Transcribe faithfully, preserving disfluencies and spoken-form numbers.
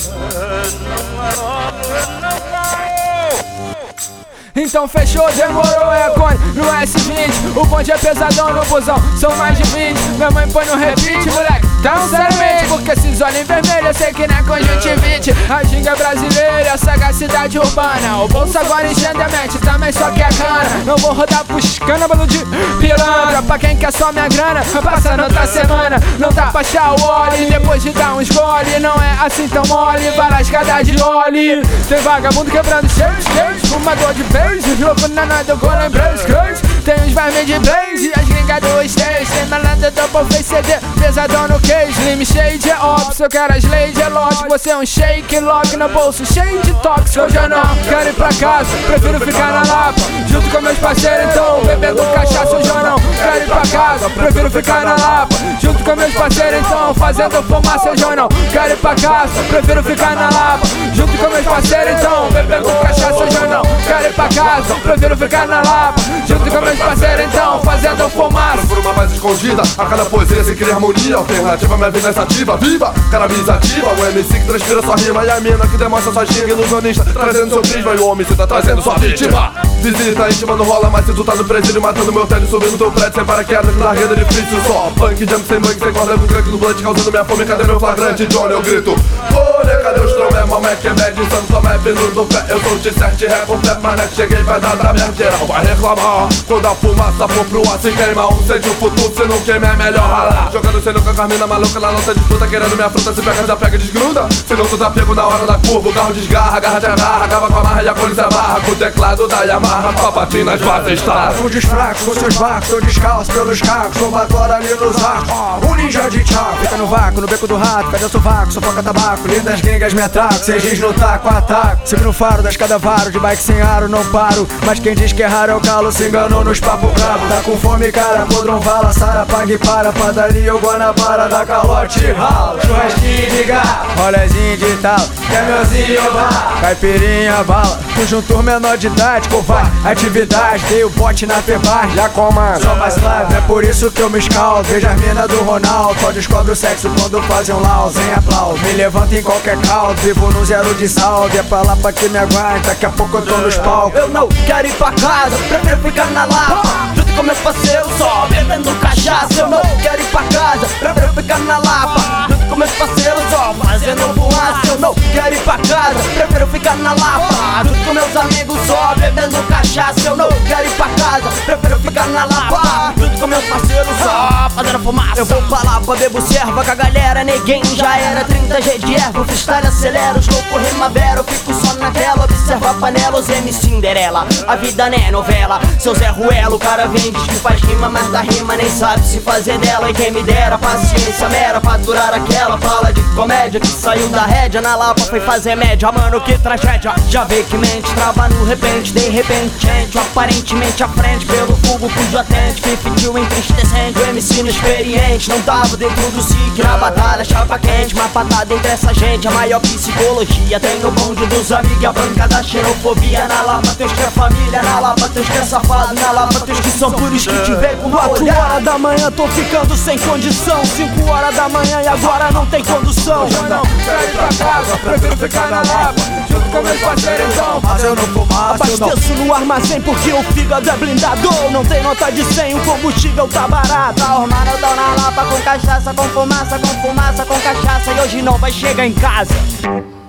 Então fechou, demorou, é Cone no S vinte. O bonde é pesadão no busão, são mais de vinte. Minha mãe põe no repeat, moleque, tão seriamente. Porque esses olhos vermelhos eu sei que não é conjuntivite. A ginga brasileira, sagacidade urbana. O bolso agora enchendo a mente, também só que é cana. Não vou rodar puscana, bando de pilantra. Pra quem quer só minha grana, passando outra semana. Não dá pra achar o óleo, depois de dar uns gole. Não é assim tão mole, para escada de óleo. Tem vagabundo quebrando cheios, cheios, fumador de beijo. Louco na nada, eu vou lembrar os cruz. Tem uns vermes de blaze e as gringas do stage. Tem malandro double face C D, pesadão no cage. Slim shade é óbvio, se eu quero as leis é lógico. Você é um shake lock no bolso cheio de tóxico. Eu já não quero ir pra casa, prefiro ficar na Lapa junto com meus parceiros, então bebendo cachaça. Eu já não quero ir pra casa, prefiro ficar na Lapa junto com meus parceiros, então fazendo fumaça. Eu já não quero ir pra casa, prefiro ficar na Lapa junto com meus parceiros, então bebendo cachaça. Eu já não quero ir pra casa, prefiro ficar na Lapa junto com meus parceiros, então fazendo fumaça. Por uma mais escondida, a cada poesia se cria harmonia. Alternativa, minha vida é sativa, viva, cannabis ativa. O M C que transpira sua rima e a mina que demonstra sua ginga. Ilusionista, trazendo seu prisma e o homem cê tá trazendo sua vítima. Visita íntima não rola, mas se tu tá no presídio matando meu tédio, subindo teu prédio sem paraquedas, largueda difícil só. Punk, jump, sem bug, sem corda, com crack no blunt, causando minha fome. Cadê meu flagrante, Johnny? Eu grito, olha, cadê os tromé, mamé, que é médio, santo, tomé, pino do pé. Eu sou de sete, ré completo, mas não cheguei, vai dar da merda geral, vai reclamar. Quando a fumaça for pro ar, se queima um sente o futuro, se não queima é melhor ralar. Jogando sendo com a Carmina maluca na nossa disputa, querendo minha fruta, se pega, já pega e desgruda. Se não tu tá pego na hora da curva, o carro desgarra, agarra te agarra, acaba com a marra e a polícia barra. Com o teclado da Yamaha, papatina, as bases está. Com desfracos, com seus barcos, tô descalço pelos carros, sou batora ali nos arcos, um ninja de tchau. Fica no vácuo, no beco do rato, pega o sovaco, sufoca tabaco, lindas gringas me atacam, seis dias no taco, ataco. Sigo no faro da escada varo, de bike sem aro, não paro. Mas quem diz que é raro é o calo, se enganou nos papo brabo. Tá com fome, cara, podrão vala, sara, pague para, padaria ou Guanabara, da calote rala. Churrasquinho de gato, rolezinho de tal, caminhãozinho bar, caipirinha bala. Conjuntor menor de idade, covarde, atividade, dei o bote na febar, já comando. Só mais leve, é por isso que eu me escaldo. Veja as mina do Ronaldo, só descobre o sexo quando fazem um lau, sem aplauso. Me levanto em qualquer caldo, vivo no zero de saldo. É pra lá pra que me aguarde, daqui a pouco eu tô nos palcos. Eu não quero ir pra casa, prefiro ficar na Lapa junto com meus parceiros, só bebendo cachaça. Eu não quero ir pra casa, prefiro ficar na Lapa junto com meus parceiros, só fazendo fumaça. Eu não quero ir pra casa, prefiro ficar na Lapa junto com meus amigos, só bebendo cachaça. Eu não quero ir pra casa, prefiro ficar na Lapa junto com meus parceiros, só fazendo fumaça. Eu vou pra Lapa, bebo serva com a galera, ninguém já era. Trinta G de erva, o freestyle acelera, os loucos primavera. Eu fico só na tela, observa a panela, os M Cinderela. A vida não é novela, seu Zé Ruelo. O cara vem, diz que faz rima, mas da rima nem sabe se fazer dela. E quem me dera paciência mera pra durar aquela fala de comédia que saiu da rédea. Na Lapa foi fazer média, mano, que tragédia. Já vê que mente, trava no repente, de repente gente, aparentemente à frente, pelo fogo cujo atente, que pediu entristecente. O M C inexperiente, não tava dentro do SIC. Na batalha, chapa quente, uma patada entre essa gente. A maior psicologia tem no bonde dos amigos e a banca da xenofobia. Na Lapa teus que é família, na Lapa teus que é safado, na Lapa teus que são puros que te veem com quatro horas da manhã tô ficando sem condição, cinco horas da manhã e agora não tem condução. Eu não quero ir pra casa, prefiro ficar na Lapa junto com meus parceiros, então mas eu não fumaço, eu não. Abasteço no armazém porque o fígado é blindado. Não tem nota de cem, o combustível tá barato. Tá armado, tô na Lapa com cachaça, com fumaça, com fumaça, com cachaça. E hoje não vai chegar em casa.